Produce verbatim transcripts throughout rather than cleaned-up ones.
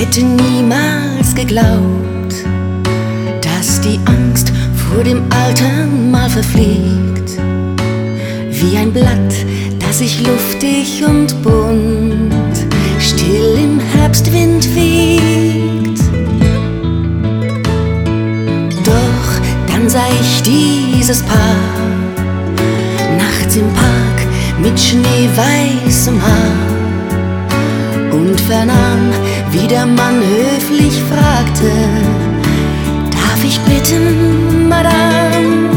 hätte niemals geglaubt, dass die Angst vor dem Alter mal verfliegt, wie ein Blatt, das sich luftig und bunt still im Herbstwind wiegt. Doch dann sah ich dieses Paar nachts im Park mit schneeweißem Haar und vernahm, wie der Mann höflich fragte: Darf ich bitten, Madame?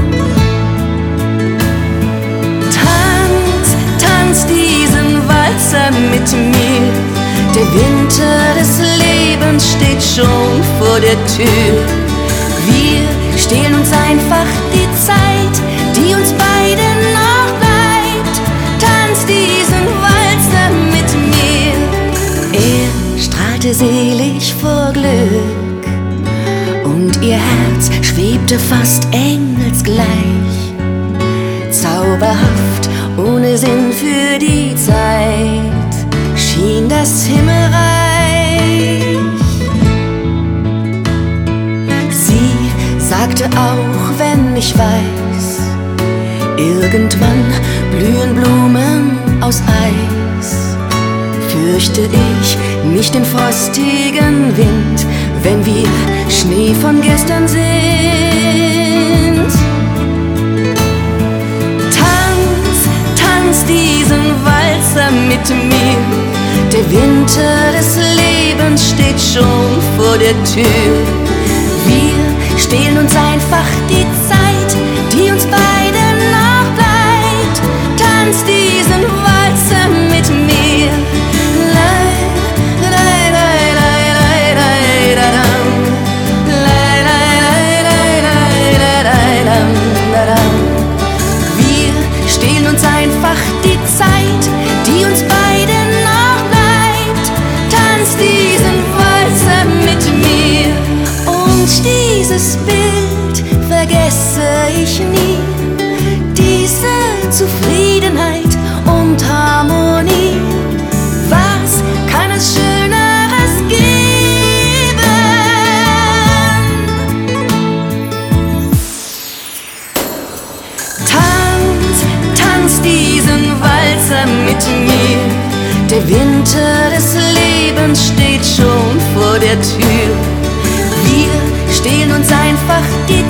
Tanz, tanz diesen Walzer mit mir, der Winter des Lebens steht schon vor der Tür. Wir stehlen uns einfach die Zeit, die uns beiden noch bleibt. Tanz diesen Walzer mit mir. Er strahlte selig vor Glück und ihr Herz schwebte fast engelsgleich, zauberhaft, ohne Sinn für die Zeit, schien das Himmelreich. Sie sagte auch, wenn ich weiß, irgendwann blühen Blumen aus Eis, fürchte ich nicht den frostigen Wind, wenn wir Schnee von gestern sind. Tanz, tanz diesen Walzer mit mir, der Winter des Lebens steht schon vor der Tür. Wir stehlen uns einfach die Zeit, die uns beiden noch bleibt. Tanz diesen Walzer mit mir. Wir stehlen uns einfach die Zeit, die uns beiden noch bleibt. Tanz diesen Walzer mit mir. Und dieses Bild vergesse ich nie, diese Zufriedenheit und Harmonie. Was kann es Schöneres geben? Tanz, tanz diesen Walzer mit mir, der Winter des Lebens steht schon vor der Tür. Wir stehlen uns einfach die